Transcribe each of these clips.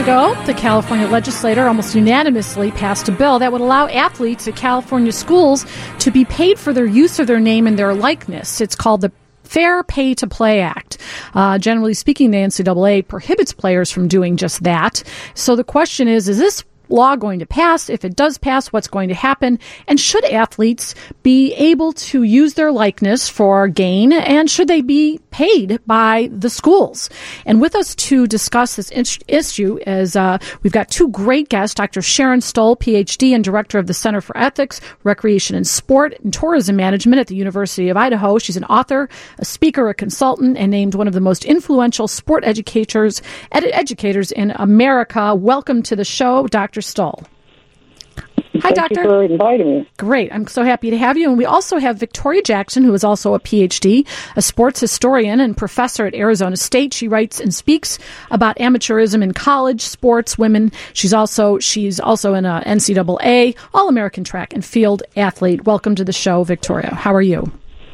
ago, the California legislature almost unanimously passed a bill that would allow athletes at California schools to be paid for their use of their name and their likeness. It's called the Fair Pay to Play Act. Generally speaking, the NCAA prohibits players from doing just that. So the question is this law going to pass? If it does pass, what's going to happen? And should athletes be able to use their likeness for gain? And should they be paid by the schools? And with us to discuss this issue is we've got two great guests, Dr. Sharon Stoll, PhD and Director of the Center for Ethics, Recreation and Sport and Tourism Management at the University of Idaho. She's an author, a speaker, a consultant, and named one of the most influential sport educators in America. Welcome to the show, Dr. Stoll. Hi, Doctor. Thank you for inviting me. Great. I'm so happy to have you. And we also have Victoria Jackson, who is also a PhD, a sports historian and professor at Arizona State. She writes and speaks about amateurism in college, sports, women. She's also an NCAA All-American track and field athlete. Welcome to the show, Victoria. How are you?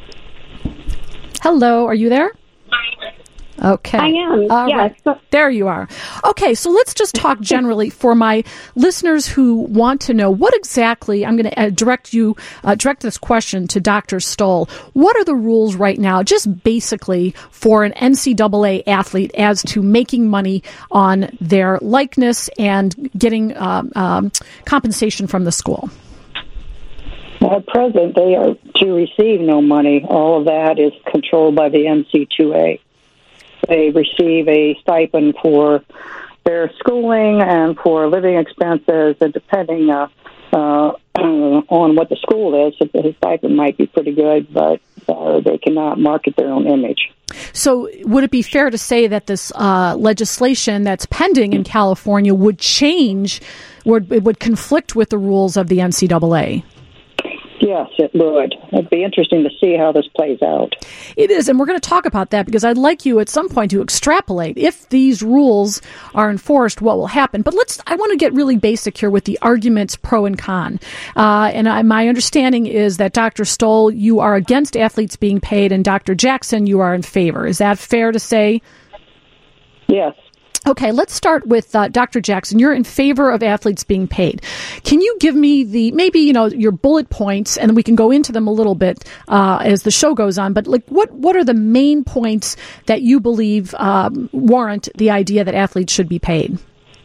Hello. Are you there? Okay. I am, yes. Right. There you are. Okay, so let's just talk generally for my listeners who want to know what exactly, I'm going to direct this question to Dr. Stoll. What are the rules right now, just basically for an NCAA athlete as to making money on their likeness and getting compensation from the school? At present, they are to receive no money. All of that is controlled by the NC2A. They receive a stipend for their schooling and for living expenses, and depending on what the school is, the stipend might be pretty good, but they cannot market their own image. So would it be fair to say that this legislation that's pending in California would conflict with the rules of the NCAA? Yes, it would. It'd be interesting to see how this plays out. It is, and we're going to talk about that because I'd like you at some point to extrapolate. If these rules are enforced, what will happen? But I want to get really basic here with the arguments pro and con. My understanding is that Dr. Stoll, you are against athletes being paid, and Dr. Jackson, you are in favor. Is that fair to say? Yes. Okay, let's start with Dr. Jackson. You're in favor of athletes being paid. Can you give me your bullet points, and we can go into them a little bit as the show goes on, but what are the main points that you believe warrant the idea that athletes should be paid?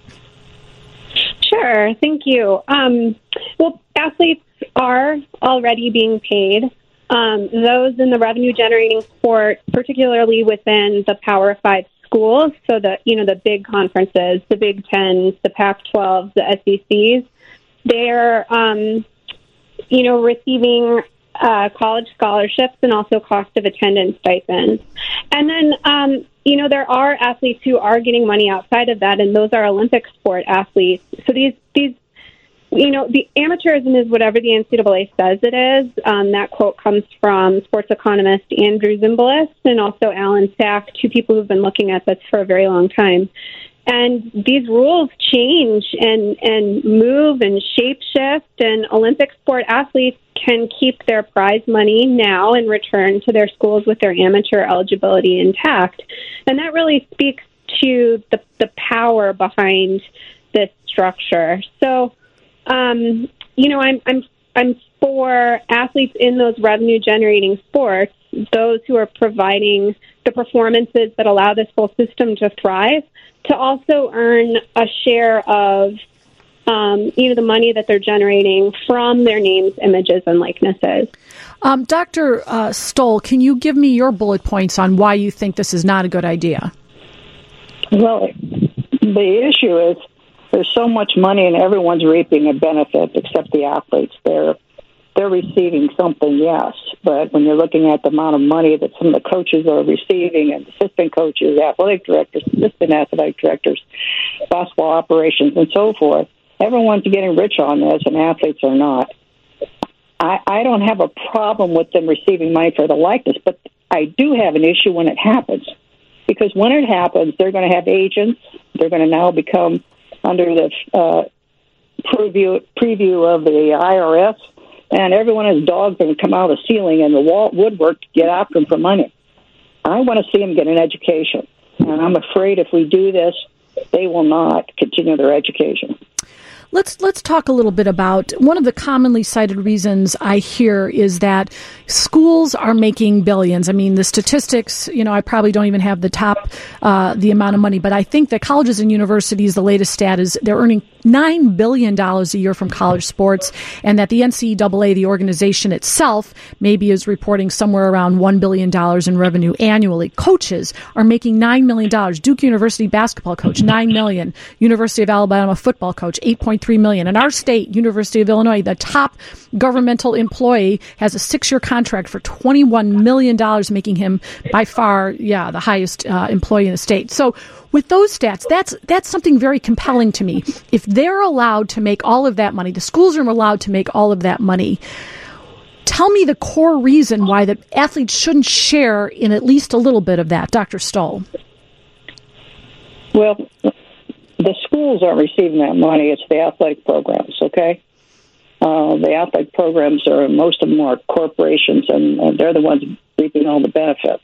Sure, thank you. Well, athletes are already being paid. Those in the revenue-generating sport, particularly within the Power 5 schools, so the big conferences, the Big Tens, the Pac-12s, the SECs, they're receiving college scholarships and also cost of attendance stipends. And then there are athletes who are getting money outside of that, and those are Olympic sport athletes. So these the amateurism is whatever the NCAA says it is. That quote comes from sports economist Andrew Zimbalist and also Alan Sack, two people who've been looking at this for a very long time. And these rules change and move and shape shift, and Olympic sport athletes can keep their prize money now and return to their schools with their amateur eligibility intact. And that really speaks to the power behind this structure. So, I'm for athletes in those revenue-generating sports, those who are providing the performances that allow this whole system to thrive, to also earn a share of, the money that they're generating from their names, images, and likenesses. Dr. Stoll, can you give me your bullet points on why you think this is not a good idea? Well, the issue is there's so much money and everyone's reaping a benefit except the athletes. They're receiving something, yes, but when you're looking at the amount of money that some of the coaches are receiving, and assistant coaches, athletic directors, assistant athletic directors, basketball operations, and so forth, everyone's getting rich on this, and athletes are not. I don't have a problem with them receiving money for the likeness, but I do have an issue when it happens, because when it happens, they're going to have agents. They're going to now become under the preview of the IRS, and everyone has dogs that come out of the ceiling and the woodwork to get after them for money. I want to see them get an education, and I'm afraid if we do this, they will not continue their education. Let's talk a little bit about one of the commonly cited reasons I hear is that schools are making billions. I mean, the statistics, I probably don't even have the amount of money, but I think that colleges and universities, the latest stat is they're earning $9 billion a year from college sports, and that the NCAA, the organization itself, maybe is reporting somewhere around $1 billion in revenue annually. Coaches are making $9 million. Duke University basketball coach, $9 million. University of Alabama football coach, $8.3 million. In our state, University of Illinois, the top governmental employee has a 6-year contract for $21 million, making him by far, the highest employee in the state. So with those stats, that's something very compelling to me. If they're allowed to make all of that money, the schools are allowed to make all of that money, tell me the core reason why the athletes shouldn't share in at least a little bit of that, Dr. Stoll. Well, the schools aren't receiving that money. It's the athletic programs, okay? The athletic programs most of them are corporations, and they're the ones reaping all the benefits.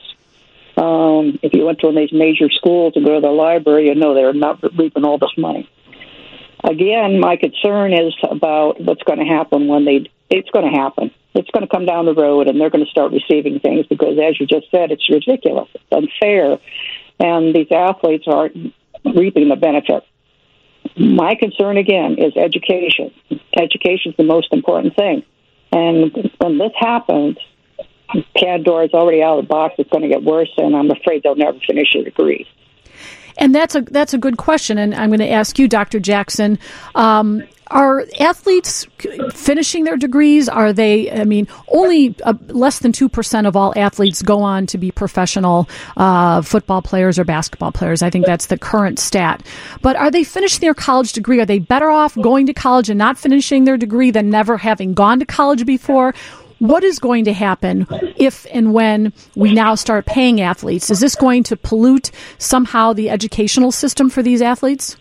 If you went to one of these major schools and go to the library, they're not reaping all this money. Again, my concern is about what's going to happen it's going to happen. It's going to come down the road, and they're going to start receiving things because, as you just said, it's ridiculous. It's unfair, and these athletes aren't reaping the benefit. My concern, again, is education. Education is the most important thing. And when this happens, Pandora is already out of the box. It's going to get worse, and I'm afraid they'll never finish their degrees. And that's a good question, and I'm going to ask you, Dr. Jackson. Are athletes finishing their degrees? Are they, only less than 2% of all athletes go on to be professional football players or basketball players. I think that's the current stat. But are they finishing their college degree? Are they better off going to college and not finishing their degree than never having gone to college before? What is going to happen if and when we now start paying athletes? Is this going to pollute somehow the educational system for these athletes?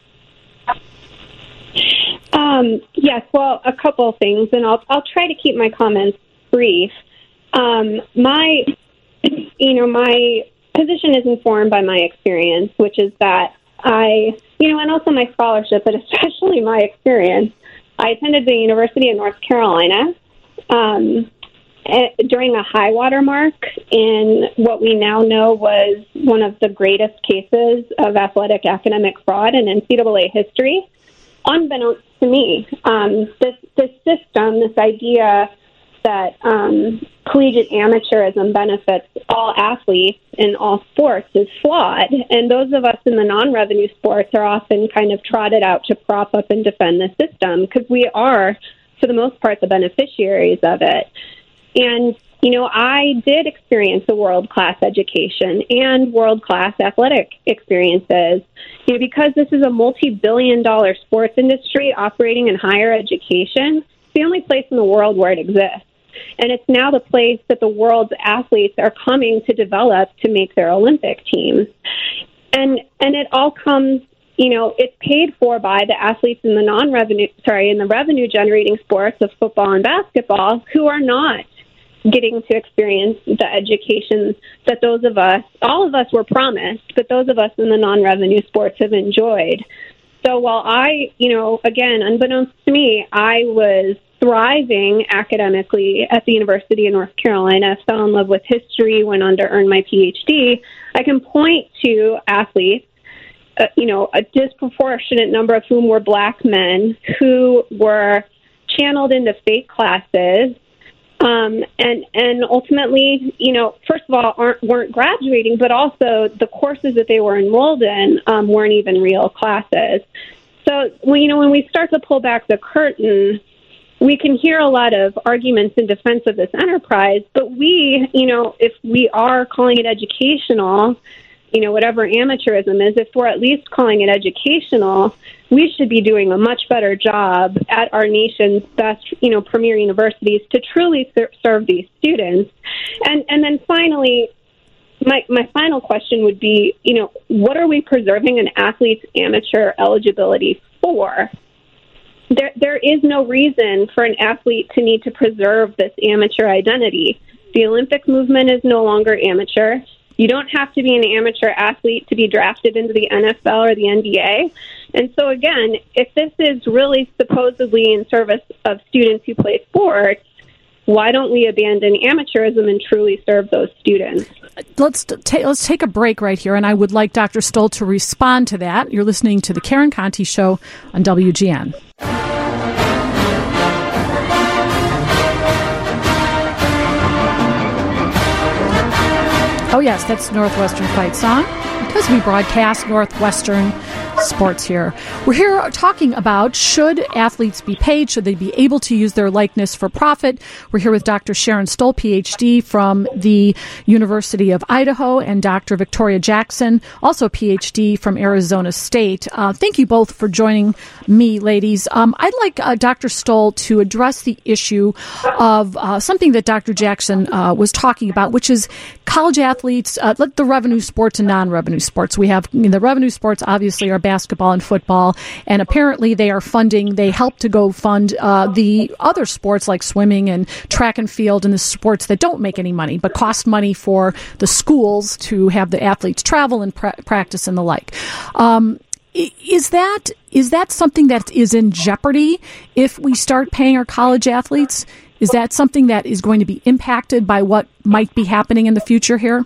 Yes, well, a couple of things, and I'll try to keep my comments brief. My position is informed by my experience, which is that and also my scholarship, but especially my experience. I attended the University of North Carolina during a high water mark in what we now know was one of the greatest cases of athletic academic fraud in NCAA history. Unbeknownst to me, this system, this idea that collegiate amateurism benefits all athletes in all sports is flawed. And those of us in the non-revenue sports are often kind of trotted out to prop up and defend the system because we are, for the most part, the beneficiaries of it. And, I did experience a world-class education and world-class athletic experiences. Because this is a multi-billion-dollar sports industry operating in higher education, it's the only place in the world where it exists. And it's now the place that the world's athletes are coming to develop to make their Olympic teams. And it all comes, it's paid for by the athletes in the revenue-generating sports of football and basketball who are not getting to experience the education that all of us were promised, but those of us in the non-revenue sports have enjoyed. So while again, unbeknownst to me, I was thriving academically at the University of North Carolina, fell in love with history, went on to earn my PhD, I can point to athletes, a disproportionate number of whom were Black men who were channeled into fake classes, and ultimately, first of all, weren't graduating, but also the courses that they were enrolled in weren't even real classes. So, when we start to pull back the curtain, we can hear a lot of arguments in defense of this enterprise, but if we are calling it educational, whatever amateurism is, if we're at least calling it educational, we should be doing a much better job at our nation's best, premier universities to truly serve these students. And then finally, my final question would be, what are we preserving an athlete's amateur eligibility for? There is no reason for an athlete to need to preserve this amateur identity. The Olympic movement is no longer amateur. You don't have to be an amateur athlete to be drafted into the NFL or the NBA. And so, again, if this is really supposedly in service of students who play sports, why don't we abandon amateurism and truly serve those students? Let's take a break right here, and I would like Dr. Stoll to respond to that. You're listening to the Karen Conti Show on WGN. Oh, yes, that's Northwestern Fight Song, because we broadcast Northwestern sports here. We're here talking about, should athletes be paid? Should they be able to use their likeness for profit? We're here with Dr. Sharon Stoll, Ph.D. from the University of Idaho, and Dr. Victoria Jackson, also Ph.D. from Arizona State. Thank you both for joining me, ladies. I'd like Dr. Stoll to address the issue of something that Dr. Jackson was talking about, which is college athletes, the revenue sports and non-revenue sports. We have the revenue sports, obviously, are basketball and football, and apparently they help to go fund the other sports like swimming and track and field, and the sports that don't make any money but cost money for the schools to have the athletes travel and practice and the like. Is that something that is in jeopardy if we start paying our college athletes? Is that something that is going to be impacted by what might be happening in the future here?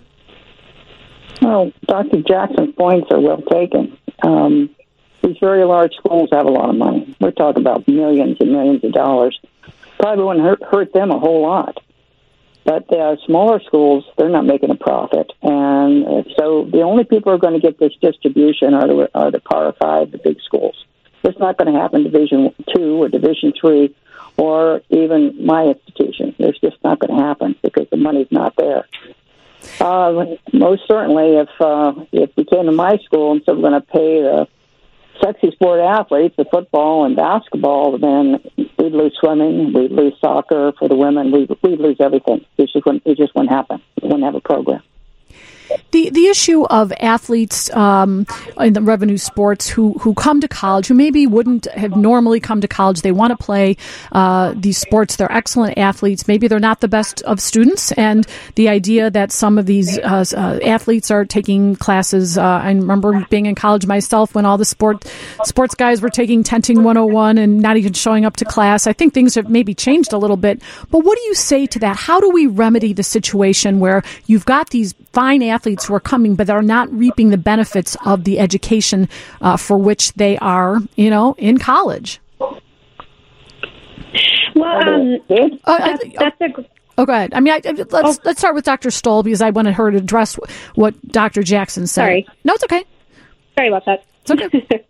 Well, Dr. Jackson's points are well taken. These very large schools have a lot of money. We're talking about millions and millions of dollars. Probably wouldn't hurt them a whole lot. But the smaller schools, they're not making a profit. And so the only people who are going to get this distribution are the Power 5, the big schools. It's not going to happen in Division 2 or Division 3 or even my institution. It's just not going to happen because the money's not there. Most certainly, if we came to my school and said we're going to pay the sexy sport athletes, the football and basketball, then we'd lose swimming, we'd lose soccer for the women, we'd lose everything. It just wouldn't happen. We wouldn't have a program. The issue of athletes in the revenue sports who come to college, who maybe wouldn't have normally come to college, they want to play these sports, they're excellent athletes, maybe they're not the best of students, and the idea that some of these athletes are taking classes, I remember being in college myself when all the sports guys were taking Tenting 101 and not even showing up to class. I think things have maybe changed a little bit, but what do you say to that? How do we remedy the situation where you've got these fine athletes who are coming, but are not reaping the benefits of the education for which they are, in college? Well, that's a. Oh, go ahead. I mean, let's start with Dr. Stoll because I wanted her to address what Dr. Jackson said. Sorry. No, it's okay. Sorry about that. It's okay.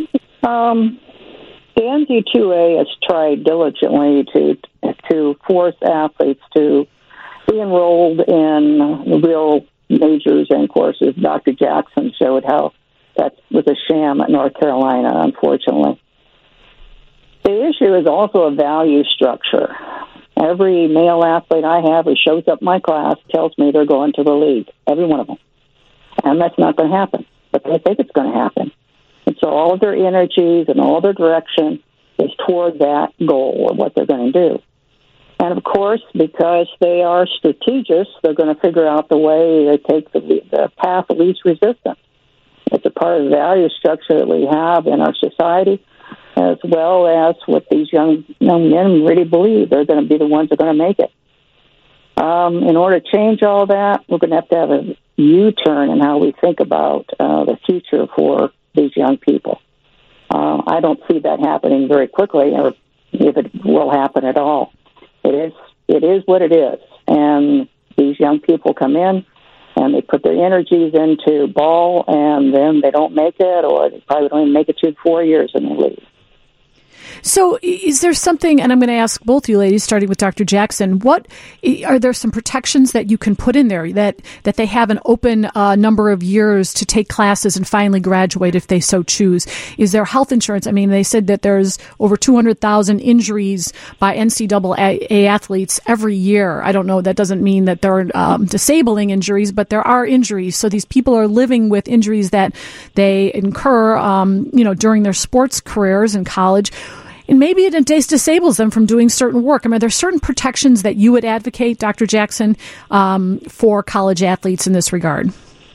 The NC2A has tried diligently to force athletes to be enrolled in real majors and courses. Dr. Jackson showed how that was a sham at North Carolina, unfortunately. The issue is also a value structure. Every male athlete I have who shows up in my class tells me they're going to the league, every one of them. And that's not going to happen, but they think it's going to happen. And so all of their energies and all their direction is toward that goal of what they're going to do. And, of course, because they are strategists, they're going to figure out the way to take the path of least resistance. It's a part of the value structure that we have in our society, as well as what these young men really believe. They're going to be the ones that are going to make it. In order to change all that, we're going to have a U-turn in how we think about the future for these young people. I don't see that happening very quickly, or if it will happen at all. It is what it is. And these young people come in and they put their energies into ball, and then they don't make it, or they probably don't even make it to 4 years and they leave. So is there something, and I'm going to ask both you ladies, starting with Dr. Jackson, are there some protections that you can put in there that they have an open number of years to take classes and finally graduate if they so choose? Is there health insurance? I mean, they said that there's over 200,000 injuries by NCAA athletes every year. I don't know. That doesn't mean that they're disabling injuries, but there are injuries. So these people are living with injuries that they incur, during their sports careers in college. And maybe it disables them from doing certain work. I mean, are there certain protections that you would advocate, Dr. Jackson, for college athletes in this regard?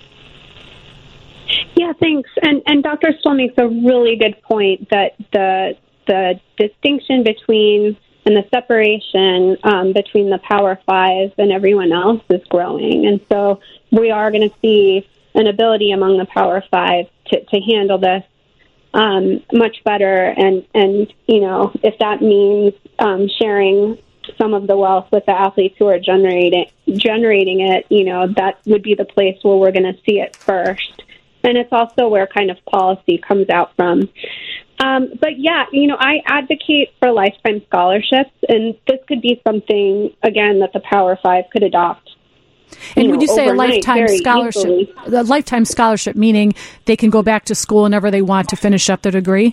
Yeah, thanks. And Dr. Stoll makes a really good point that the distinction between and the separation between the Power Five and everyone else is growing. And so we are going to see an ability among the Power Five to handle this much better. And if that means sharing some of the wealth with the athletes who are generating it, that would be the place where we're going to see it first. And it's also where kind of policy comes out from. But yeah, I advocate for lifetime scholarships, and this could be something, again, that the Power Five could adopt. And when you say a lifetime scholarship, the lifetime scholarship meaning they can go back to school whenever they want to finish up their degree?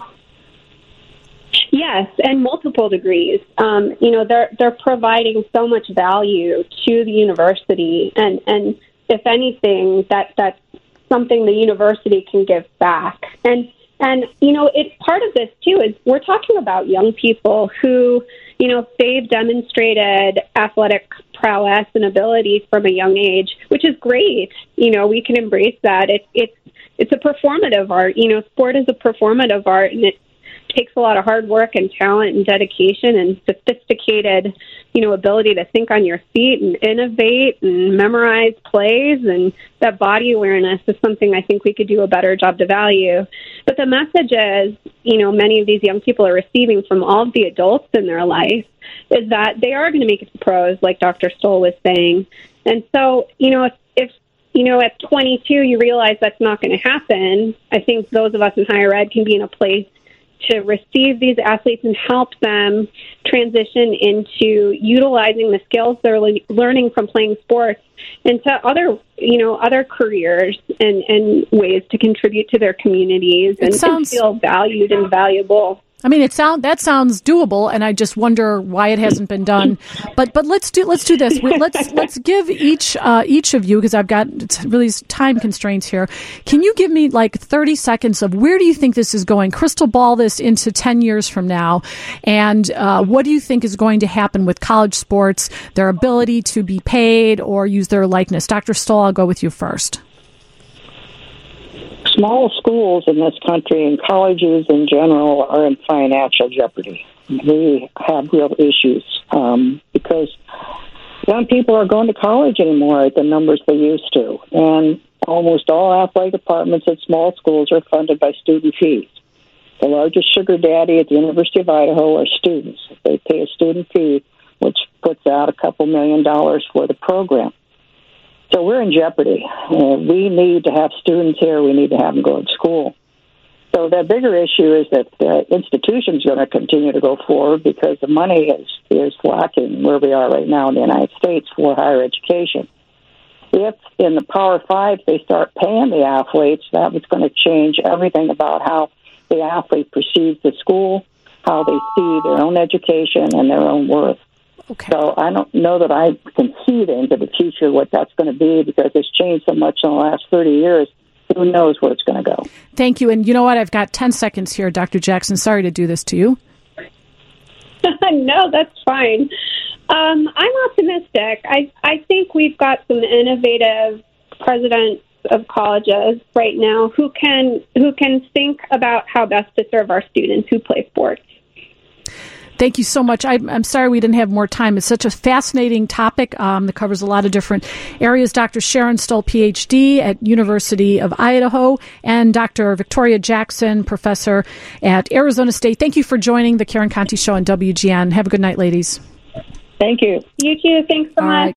Yes, and multiple degrees. They're providing so much value to the university, and if anything, that's something the university can give back. And it's part of this too is we're talking about young people who, they've demonstrated athletic prowess and ability from a young age, which is great. We can embrace that. It's a performative art. Sport is a performative art, and it takes a lot of hard work and talent and dedication and sophisticated, ability to think on your feet and innovate and memorize plays, and that body awareness is something I think we could do a better job to value. But the message is, many of these young people are receiving from all of the adults in their life is that they are going to make it to pros, like Dr. Stoll was saying. And so, if at 22 you realize that's not going to happen, I think those of us in higher ed can be in a place to receive these athletes and help them transition into utilizing the skills they're learning from playing sports into other careers and ways to contribute to their communities and feel valued and valuable. I mean, that sounds doable, and I just wonder why it hasn't been done. But let's do this. Let's give each of you, because I've got really time constraints here. Can you give me like 30 seconds of where do you think this is going? Crystal ball this into 10 years from now, and what do you think is going to happen with college sports, their ability to be paid or use their likeness? Dr. Stoll, I'll go with you first. Small schools in this country and colleges in general are in financial jeopardy. We have real issues because young people are going to college anymore at the numbers they used to. And almost all athletic departments at small schools are funded by student fees. The largest sugar daddy at the University of Idaho are students. They pay a student fee, which puts out $2 million for the program. So we're in jeopardy. We need to have students here. We need to have them go to school. So the bigger issue is that the institution's going to continue to go forward because the money is lacking where we are right now in the United States for higher education. If in the Power Five they start paying the athletes, that was going to change everything about how the athlete perceives the school, how they see their own education and their own worth. Okay. So I don't know that I can see into the future what that's going to be because it's changed so much in the last 30 years. Who knows where it's going to go? Thank you. And you know what? I've got 10 seconds here, Dr. Jackson. Sorry to do this to you. No, that's fine. I'm optimistic. I think we've got some innovative presidents of colleges right now who can think about how best to serve our students who play sports. Thank you so much. I'm sorry we didn't have more time. It's such a fascinating topic that covers a lot of different areas. Dr. Sharon Stoll, Ph.D. at University of Idaho, and Dr. Victoria Jackson, professor at Arizona State. Thank you for joining the Karen Conte Show on WGN. Have a good night, ladies. Thank you. You too. Thanks so much.